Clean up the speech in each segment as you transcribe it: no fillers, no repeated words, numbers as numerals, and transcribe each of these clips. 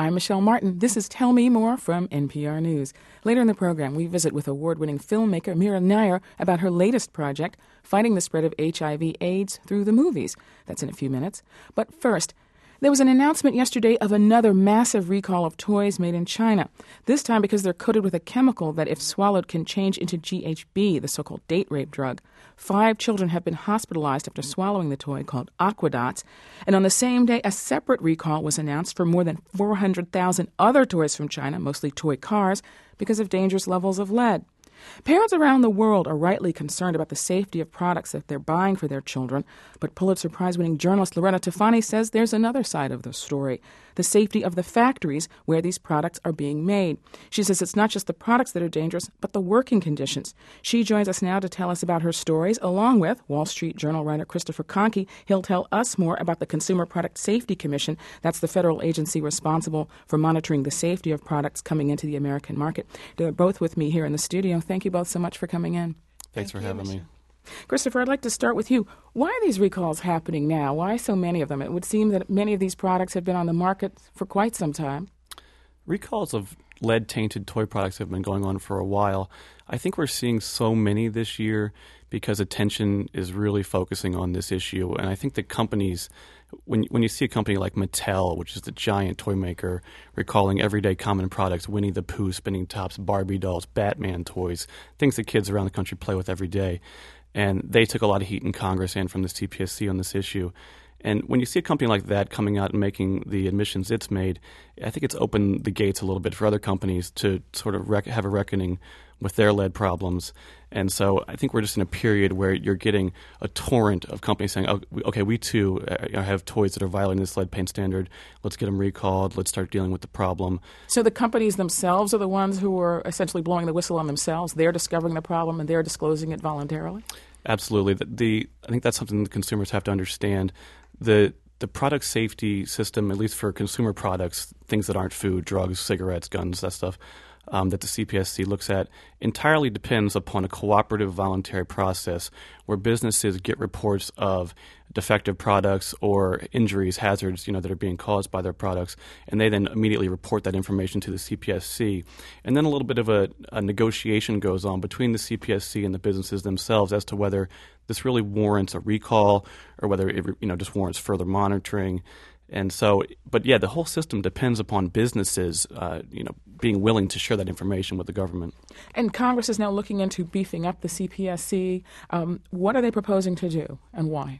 I'm Michelle Martin. This is Tell Me More from NPR News. Later in the program, we visit with award-winning filmmaker Mira Nair about her latest project, fighting the spread of HIV/AIDS through the movies. That's in a few minutes. But first, there was an announcement yesterday of another massive recall of toys made in China, this time because they're coated with a chemical that, if swallowed, can change into GHB, the so-called date rape drug. 5 children have been hospitalized after swallowing the toy called Aquadots. And on the same day, a separate recall was announced for more than 400,000 other toys from China, mostly toy cars, because of dangerous levels of lead. Parents around the world are rightly concerned about the safety of products that they're buying for their children, but Pulitzer Prize-winning journalist Loretta Tafani says there's another side of the story, the safety of the factories where these products are being made. She says it's not just the products that are dangerous, but the working conditions. She joins us now to tell us about her stories, along with Wall Street Journal writer Christopher Conkey. He'll tell us more about the Consumer Product Safety Commission. That's the federal agency responsible for monitoring the safety of products coming into the American market. They're both with me here in the studio. Thank you both so much for coming in. Thanks for having me. Christopher, I'd like to start with you. Why are these recalls happening now? Why so many of them? It would seem that many of these products have been on the market for quite some time. Recalls of lead-tainted toy products have been going on for a while. I think we're seeing so many this year because attention is really focusing on this issue. And I think that companies, when you see a company like Mattel, which is the giant toy maker, recalling everyday common products, Winnie the Pooh, spinning tops, Barbie dolls, Batman toys, things that kids around the country play with every day. And they took a lot of heat in Congress and from the CPSC on this issue. And when you see a company like that coming out and making the admissions it's made, I think it's opened the gates a little bit for other companies to sort of have a reckoning with their lead problems. And so I think we're just in a period where you're getting a torrent of companies saying, oh, okay, we too have toys that are violating this lead paint standard. Let's get them recalled. Let's start dealing with the problem. So the companies themselves are the ones who are essentially blowing the whistle on themselves. They're discovering the problem and they're disclosing it voluntarily? Absolutely. I think that's something the consumers have to understand. The product safety system, at least for consumer products, things that aren't food, drugs, cigarettes, guns, that stuff, that the CPSC looks at, entirely depends upon a cooperative voluntary process where businesses get reports of defective products or injuries, hazards, that are being caused by their products, and they then immediately report that information to the CPSC. And then a little bit of a negotiation goes on between the CPSC and the businesses themselves as to whether this really warrants a recall or whether it just warrants further monitoring. And so, but yeah, the whole system depends upon businesses, being willing to share that information with the government. And Congress is now looking into beefing up the CPSC. What are they proposing to do, and why?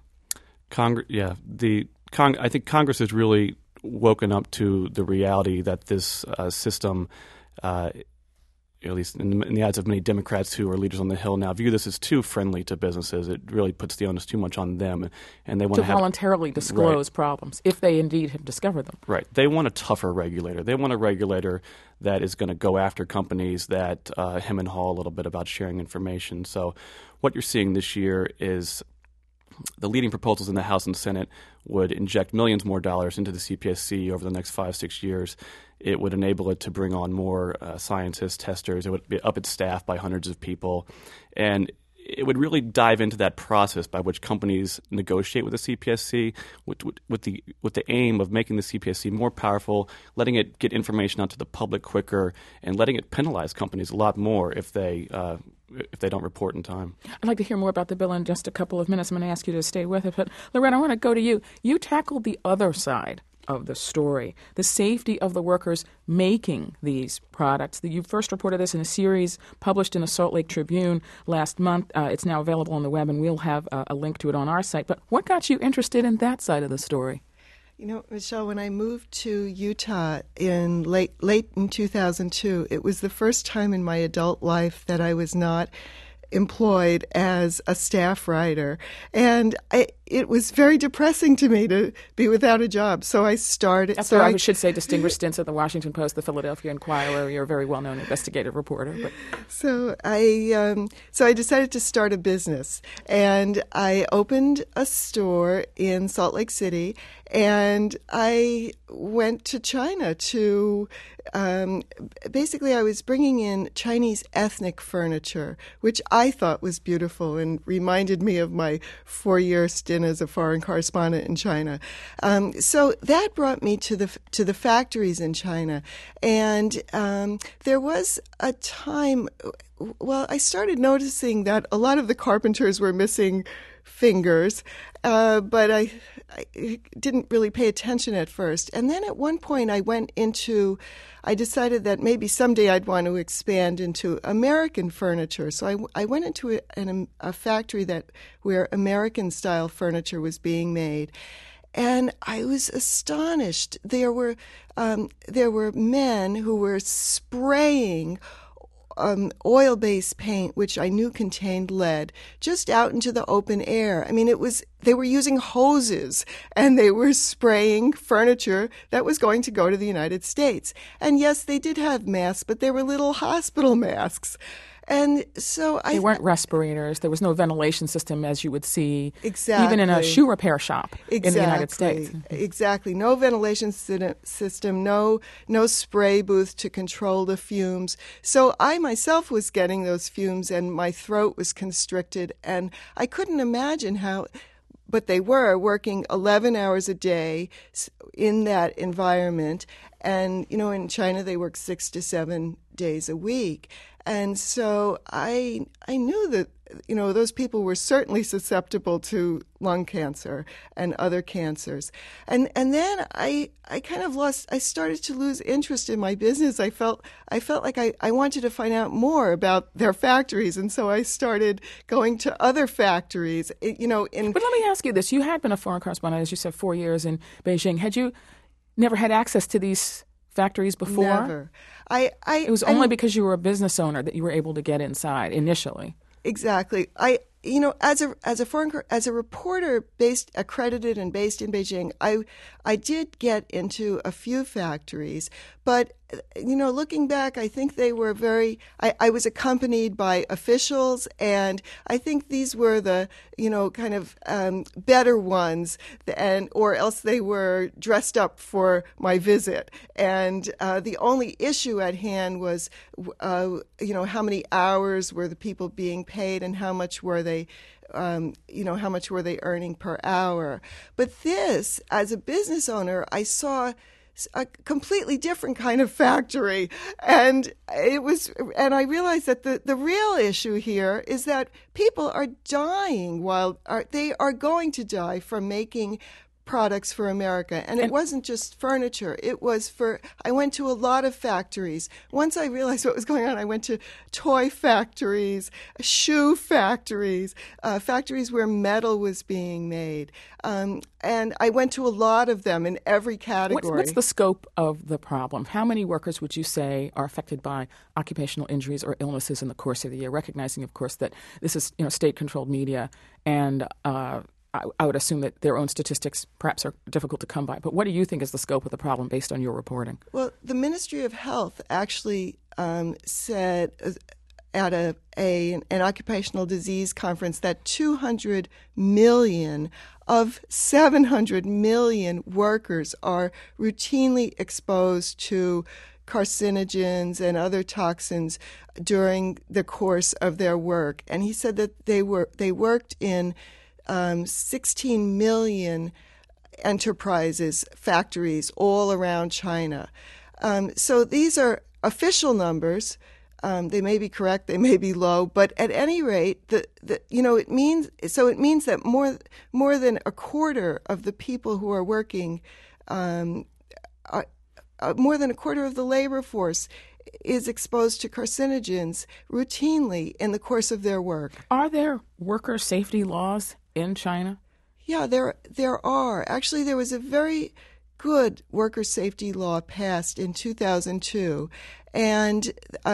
I think Congress has really woken up to the reality that this system, at least in the eyes of many Democrats who are leaders on the Hill now, view this as too friendly to businesses. It really puts the onus too much on them, and they want to voluntarily disclose problems if they indeed have discovered them. Right. They want a tougher regulator. They want a regulator that is going to go after companies that hem and haw a little bit about sharing information. So what you're seeing this year is the leading proposals in the House and Senate would inject millions more dollars into the CPSC over the next 5-6 years. It would enable it to bring on more scientists, testers. It would up its staff by hundreds of people. And it would really dive into that process by which companies negotiate with the CPSC with the aim of making the CPSC more powerful, letting it get information out to the public quicker, and letting it penalize companies a lot more if they don't report in time. I'd like to hear more about the bill in just a couple of minutes. I'm going to ask you to stay with it. But Loretta, I want to go to you. You tackled the other side of the story, the safety of the workers making these products. You first reported this in a series published in the Salt Lake Tribune last month. It's now available on the web, and we'll have a link to it on our site. But what got you interested in that side of the story? Michelle, when I moved to Utah in late in 2002, it was the first time in my adult life that I was not employed as a staff writer. And it was very depressing to me to be without a job. So I started... I should say distinguished stints at the Washington Post, the Philadelphia Inquirer. You're a very well-known investigative reporter. But. So I decided to start a business. And I opened a store in Salt Lake City. And I went to China to... basically, I was bringing in Chinese ethnic furniture, which I thought was beautiful and reminded me of my 4-year stint as a foreign correspondent in China. So that brought me to the factories in China, and there was a time. Well, I started noticing that a lot of the carpenters were missing fingers, but I didn't really pay attention at first. And then at one point I decided that maybe someday I'd want to expand into American furniture. So I went into a factory where American-style furniture was being made. And I was astonished. There were men who were spraying oil-based paint, which I knew contained lead, just out into the open air. I mean, they were using hoses and they were spraying furniture that was going to go to the United States. And yes, they did have masks, but they were little hospital masks. And so they weren't respirators. There was no ventilation system as you would see exactly. even in a shoe repair shop exactly. in the United States. Exactly. No ventilation system, no spray booth to control the fumes. So I myself was getting those fumes and my throat was constricted, and I couldn't imagine how. But they were working 11 hours a day in that environment. And, in China they work 6 to 7 days a week. And so I knew that, those people were certainly susceptible to lung cancer and other cancers. And then I started to lose interest in my business. I felt like I wanted to find out more about their factories. And so I started going to other factories, But let me ask you this. You had been a foreign correspondent, as you said, 4 years in Beijing. Had you never had access to these factories before? Never. It was only because you were a business owner that you were able to get inside initially. Exactly. As a reporter accredited and based in Beijing, I did get into a few factories, but looking back, I think they were I was accompanied by officials, and I think these were the better ones, or else they were dressed up for my visit. And the only issue at hand was how many hours were the people being paid, and how much were they earning per hour. But this, as a business owner, I saw a completely different kind of factory, and I realized that the real issue here is that people are dying they are going to die from making products for America. And it wasn't just furniture. I went to a lot of factories. Once I realized what was going on, I went to toy factories, shoe factories, factories where metal was being made. And I went to a lot of them in every category. What's the scope of the problem? How many workers would you say are affected by occupational injuries or illnesses in the course of the year, recognizing, of course, that this is state-controlled media, and I would assume that their own statistics perhaps are difficult to come by. But what do you think is the scope of the problem based on your reporting? Well, the Ministry of Health actually said at an occupational disease conference that 200 million of 700 million workers are routinely exposed to carcinogens and other toxins during the course of their work. And he said that they worked in 16 million enterprises, factories all around China. So these are official numbers. They may be correct, they may be low, but at any rate, it means that more than a quarter of the people who are working, more than a quarter of the labor force is exposed to carcinogens routinely in the course of their work. Are there worker safety laws in China? Yeah, there are. Actually, there was a very good worker safety law passed in 2002, and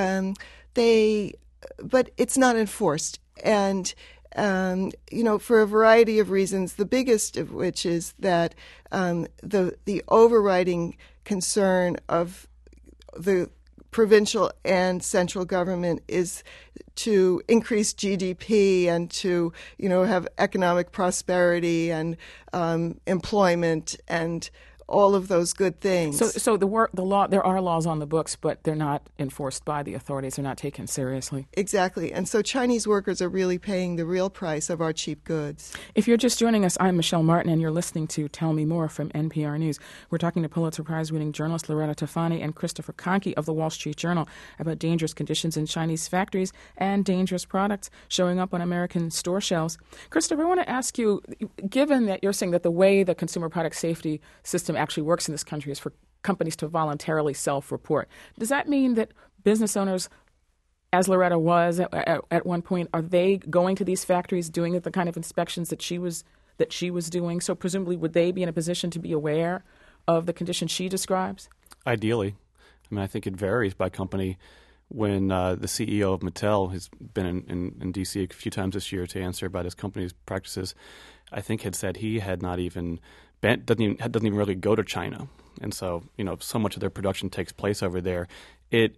but it's not enforced. And for a variety of reasons, the biggest of which is that the overriding concern of the provincial and central government is to increase GDP and to, have economic prosperity and employment and all of those good things. So the law, there are laws on the books, but they're not enforced by the authorities. They're not taken seriously. Exactly. And so Chinese workers are really paying the real price of our cheap goods. If you're just joining us, I'm Michelle Martin, and you're listening to Tell Me More from NPR News. We're talking to Pulitzer Prize-winning journalist Loretta Tafani and Christopher Conkey of the Wall Street Journal about dangerous conditions in Chinese factories and dangerous products showing up on American store shelves. Christopher, I want to ask you, given that you're saying that the way the consumer product safety system actually works in this country is for companies to voluntarily self-report, does that mean that business owners, as Loretta was at one point, are they going to these factories doing the kind of inspections that she was doing? So presumably would they be in a position to be aware of the conditions she describes? Ideally. I mean, I think it varies by company. When the CEO of Mattel has been in D.C. a few times this year to answer about his company's practices, I think had said he had not even doesn't even really go to China, and so so much of their production takes place over there. It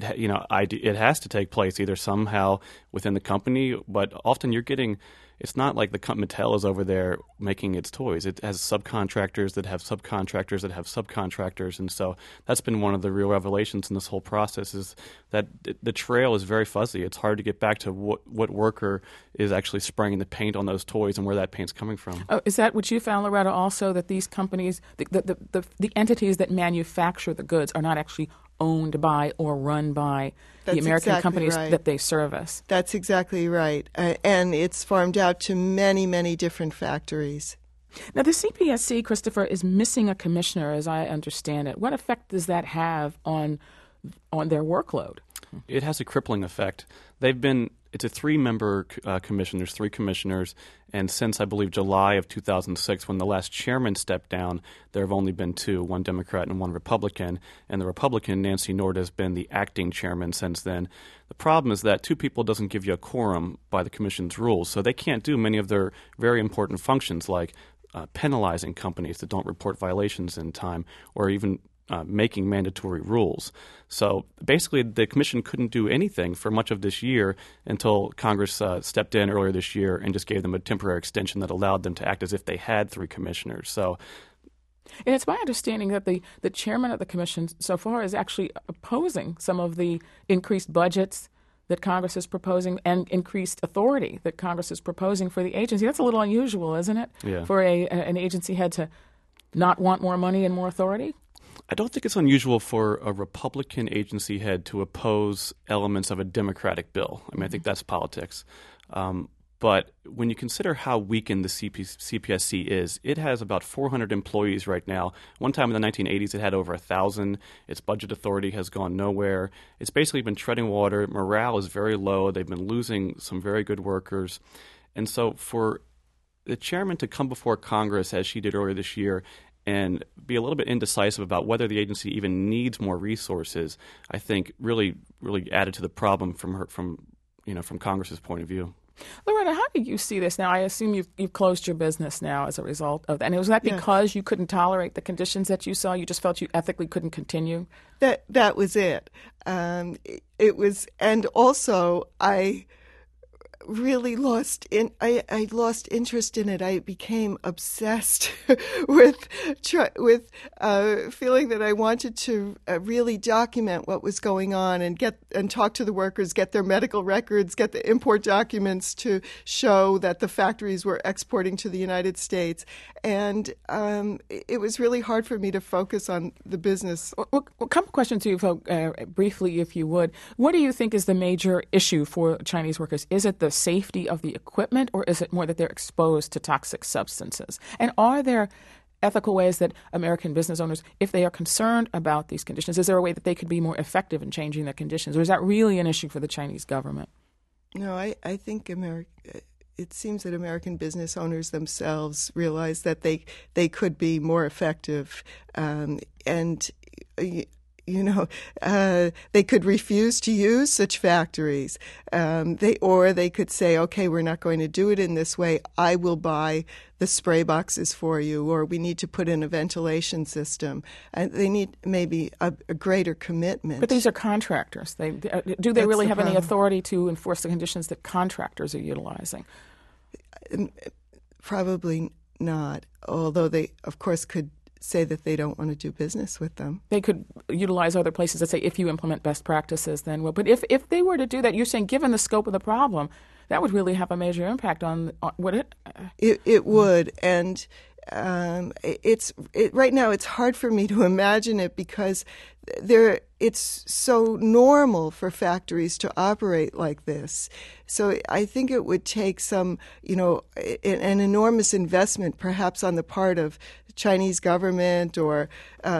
has to take place either somehow within the company, but often you're getting. It's not like the Mattel is over there making its toys. It has subcontractors that have subcontractors that have subcontractors, and so that's been one of the real revelations in this whole process is that the trail is very fuzzy. It's hard to get back to what worker is actually spraying the paint on those toys and where that paint's coming from. Oh, is that what you found, Loretta, also, that these companies, the entities that manufacture the goods are not actually owned by or run by the American companies that they service? That's exactly right. And it's farmed out to many, many different factories. Now, the CPSC, Christopher, is missing a commissioner, as I understand it. What effect does that have on their workload? It has a crippling effect. It's a three-member commission. There's three commissioners, and since I believe July of 2006, when the last chairman stepped down, there have only been two, one Democrat and one Republican, and the Republican, Nancy Nord, has been the acting chairman since then. The problem is that two people doesn't give you a quorum by the commission's rules, so they can't do many of their very important functions like penalizing companies that don't report violations in time or even making mandatory rules. So basically, the commission couldn't do anything for much of this year until Congress stepped in earlier this year and just gave them a temporary extension that allowed them to act as if they had three commissioners. So, and it's my understanding that the chairman of the commission so far is actually opposing some of the increased budgets that Congress is proposing and increased authority that Congress is proposing for the agency. That's a little unusual, isn't it? Yeah. For an agency head to not want more money and more authority? I don't think it's unusual for a Republican agency head to oppose elements of a Democratic bill. I mean, I think that's politics. But when you consider how weakened the CPSC is, it has about 400 employees right now. One time in the 1980s, it had over 1,000. Its budget authority has gone nowhere. It's basically been treading water. Morale is very low. They've been losing some very good workers. And so for the chairman to come before Congress, as she did earlier this year, and be a little bit indecisive about whether the agency even needs more resources, I think really added to the problem from Congress's point of view. Loretta, how do you see this now? I assume you've closed your business now as a result of that. And was that because you couldn't tolerate the conditions that you saw? You just felt you ethically couldn't continue? That was it. It was, and also I really lost interest in it. I became obsessed with feeling that I wanted to really document what was going on and talk to the workers, get their medical records, get the import documents to show that the factories were exporting to the United States. And it was really hard for me to focus on the business. Well, a couple questions to you, briefly, if you would. What do you think is the major issue for Chinese workers? Is it the safety of the equipment, or is it more that they're exposed to toxic substances? And are there ethical ways that American business owners, if they are concerned about these conditions, is there a way that they could be more effective in changing their conditions? Or is that really an issue for the Chinese government? No, I think it seems that American business owners themselves realize that they could be more effective, and they could refuse to use such factories. They could say, okay, we're not going to do it in this way. I will buy the spray boxes for you, or we need to put in a ventilation system. They need maybe a greater commitment. But these are contractors. Do they really have any authority to enforce the conditions that contractors are utilizing? Probably not, although they, of course, could say that they don't want to do business with them. They could utilize other places that say, if you implement best practices, then well. But if they were to do that, you're saying, given the scope of the problem, that would really have a major impact on would it? It would, and right now it's hard for me to imagine it because it's so normal for factories to operate like this. So I think it would take some, an enormous investment, perhaps on the part of the Chinese government or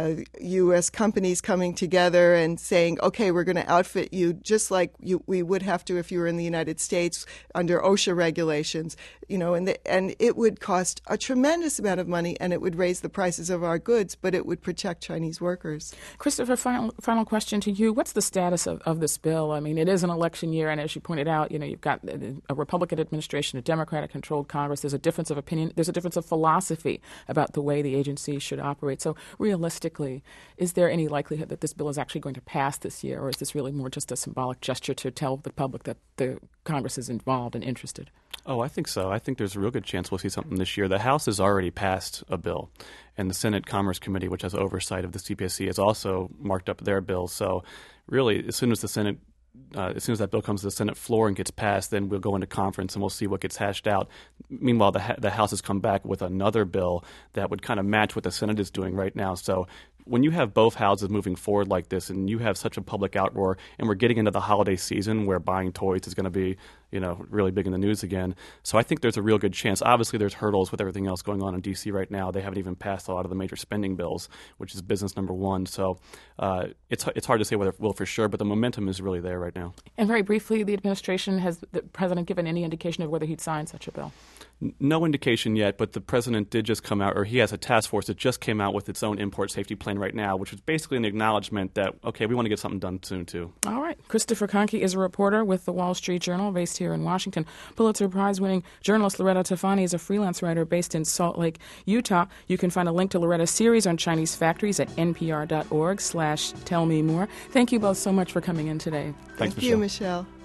U.S. companies coming together and saying, okay, we're going to outfit you just like we would have to if you were in the United States under OSHA regulations, and it would cost a tremendous amount of money, and it would raise the prices of our goods, but it would protect Chinese workers. Christopher, final question to you. What's the status of this bill? I mean, it is an election year, and as you pointed out, you've got a Republican administration, a Democratic-controlled Congress. There's a difference of opinion. There's a difference of philosophy about the way the agency should operate. So realistically, is there any likelihood that this bill is actually going to pass this year, or is this really more just a symbolic gesture to tell the public that the Congress is involved and interested? Oh, I think so. I think there's a real good chance we'll see something this year. The House has already passed a bill, and the Senate Commerce Committee, which has oversight of the CPSC, has also marked up their bill. So really, as soon as that bill comes to the Senate floor and gets passed, then we'll go into conference and we'll see what gets hashed out. Meanwhile, the House has come back with another bill that would kind of match what the Senate is doing right now. So when you have both houses moving forward like this and you have such a public outroar, and we're getting into the holiday season where buying toys is going to be really big in the news again. So I think there's a real good chance. Obviously, there's hurdles with everything else going on in D.C. right now. They haven't even passed a lot of the major spending bills, which is business number one. So it's hard to say whether it will for sure, but the momentum is really there right now. And very briefly, has the president given any indication of whether he'd sign such a bill? No indication yet, but the president did just come out, or he has a task force that just came out with its own import safety plan right now, which was basically an acknowledgement that, okay, we want to get something done soon, too. All right. Christopher Conkey is a reporter with the Wall Street Journal based here in Washington. Pulitzer Prize-winning journalist Loretta Tafani is a freelance writer based in Salt Lake, Utah. You can find a link to Loretta's series on Chinese factories at npr.org/tellmemore. Thank you both so much for coming in today. Thanks, Thank you, Michelle.